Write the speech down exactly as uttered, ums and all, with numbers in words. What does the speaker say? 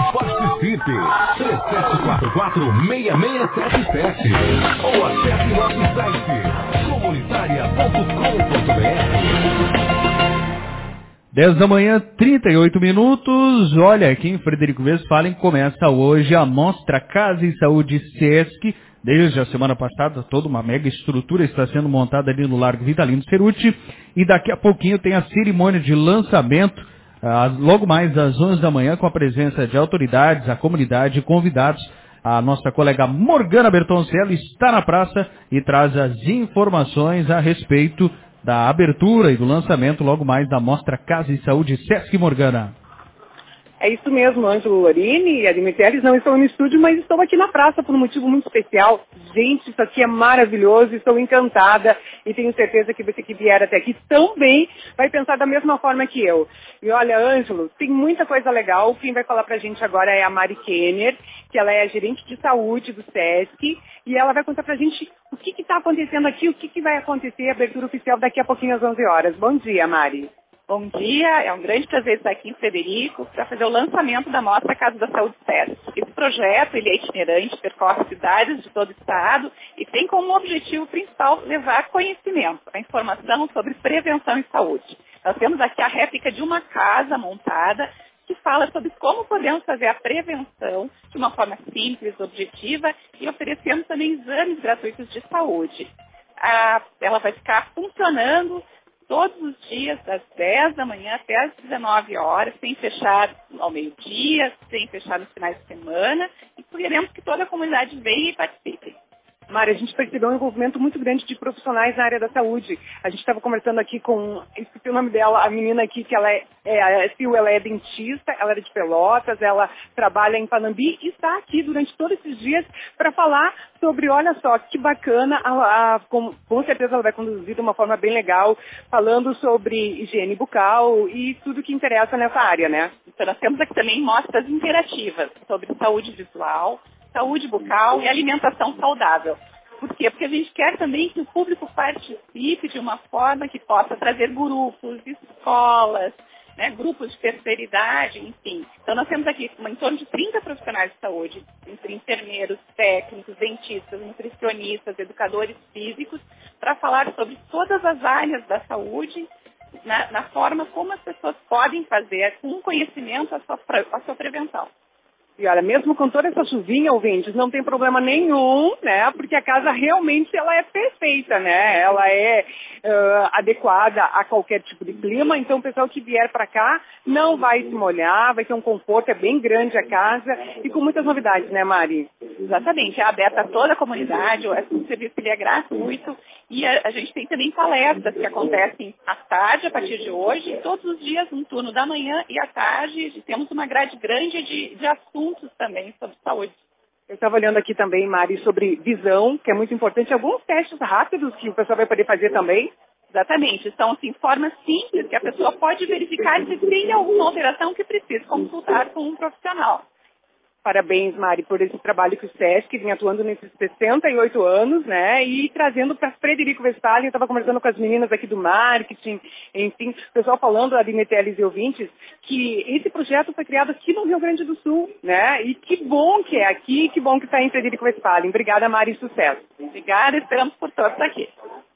Participe! três sete quatro quatro, seis seis sete sete ou acesse nosso site comunitária ponto com ponto br. dez da manhã, trinta e oito minutos. Olha, aqui em Frederico Westphalen começa hoje a Mostra Casa e Saúde Sesc. Desde a semana passada, toda uma mega estrutura está sendo montada ali no Largo Vitalino Ceruti. E daqui a pouquinho tem a cerimônia de lançamento, ah, logo mais às onze da manhã, com a presença de autoridades, a comunidade e convidados. A nossa colega Morgana Bertoncello está na praça e traz as informações a respeito da abertura e do lançamento logo mais da Mostra Casa e Saúde Sesc. Morgana. É isso mesmo, Ângelo Lorini e a Dimiteles não estão no estúdio, mas estão aqui na praça por um motivo muito especial. Gente, isso aqui é maravilhoso, estou encantada e tenho certeza que você que vier até aqui também vai pensar da mesma forma que eu. E olha, Ângelo, tem muita coisa legal. Quem vai falar pra gente agora é a Mari Kenner, que ela é a gerente de saúde do Sesc, e ela vai contar pra gente o que está acontecendo aqui, o que, que vai acontecer, a abertura oficial daqui a pouquinho às onze horas. Bom dia, Mari. Bom dia, é um grande prazer estar aqui em Frederico para fazer o lançamento da Mostra Casa da Saúde Sesc. Esse projeto ele é itinerante, percorre cidades de todo o estado e tem como objetivo principal levar conhecimento, a informação sobre prevenção e saúde. Nós temos aqui a réplica de uma casa montada que fala sobre como podemos fazer a prevenção de uma forma simples, objetiva e oferecendo também exames gratuitos de saúde. A, ela vai ficar funcionando todos os dias, das dez da manhã até as dezenove horas, sem fechar ao meio-dia, sem fechar nos finais de semana, e queremos que toda a comunidade venha e participe. Mari, a gente percebeu um envolvimento muito grande de profissionais na área da saúde. A gente estava conversando aqui com, esqueci o nome dela, a menina aqui, que ela é, é a Sil, ela é dentista, ela é de Pelotas, ela trabalha em Panambi e está aqui durante todos esses dias para falar sobre, olha só, que bacana, a, a, com, com certeza ela vai conduzir de uma forma bem legal, falando sobre higiene bucal e tudo que interessa nessa área, né? Então nós temos aqui também mostras interativas sobre saúde visual, saúde bucal e alimentação saudável. Por quê? Porque a gente quer também que o público participe de uma forma que possa trazer grupos, escolas, né, grupos de terceira idade, enfim. Então nós temos aqui uma, em torno de trinta profissionais de saúde, entre enfermeiros, técnicos, dentistas, nutricionistas, educadores físicos, para falar sobre todas as áreas da saúde, na, na forma como as pessoas podem fazer com conhecimento a sua, a sua prevenção. E olha, mesmo com toda essa chuvinha, ouvintes, não tem problema nenhum, né? Porque a casa realmente ela é perfeita, né? Ela é uh, adequada a qualquer tipo de clima. Então, o pessoal que vier para cá não vai se molhar, vai ter um conforto, é bem grande a casa e com muitas novidades, né, Mari? Exatamente, é aberta a toda a comunidade, o serviço ele é gratuito e a, a gente tem também palestras que acontecem à tarde, a partir de hoje, e todos os dias, um turno da manhã e à tarde, temos uma grade grande de, de assuntos também sobre saúde. Eu estava olhando aqui também, Mari, sobre visão, que é muito importante, alguns testes rápidos que o pessoal vai poder fazer também. Exatamente, são assim, formas simples que a pessoa pode verificar se tem alguma alteração que precisa consultar com um profissional. Parabéns, Mari, por esse trabalho que o Sesc vem atuando nesses sessenta e oito anos, né, e trazendo para Frederico Westphalen. Eu estava conversando com as meninas aqui do marketing, enfim, o pessoal falando, a Dimiteles e ouvintes, que esse projeto foi criado aqui no Rio Grande do Sul, né, e que bom que é aqui, que bom que está em Frederico Westphalen. Obrigada, Mari, sucesso. Obrigada, esperamos por todos aqui.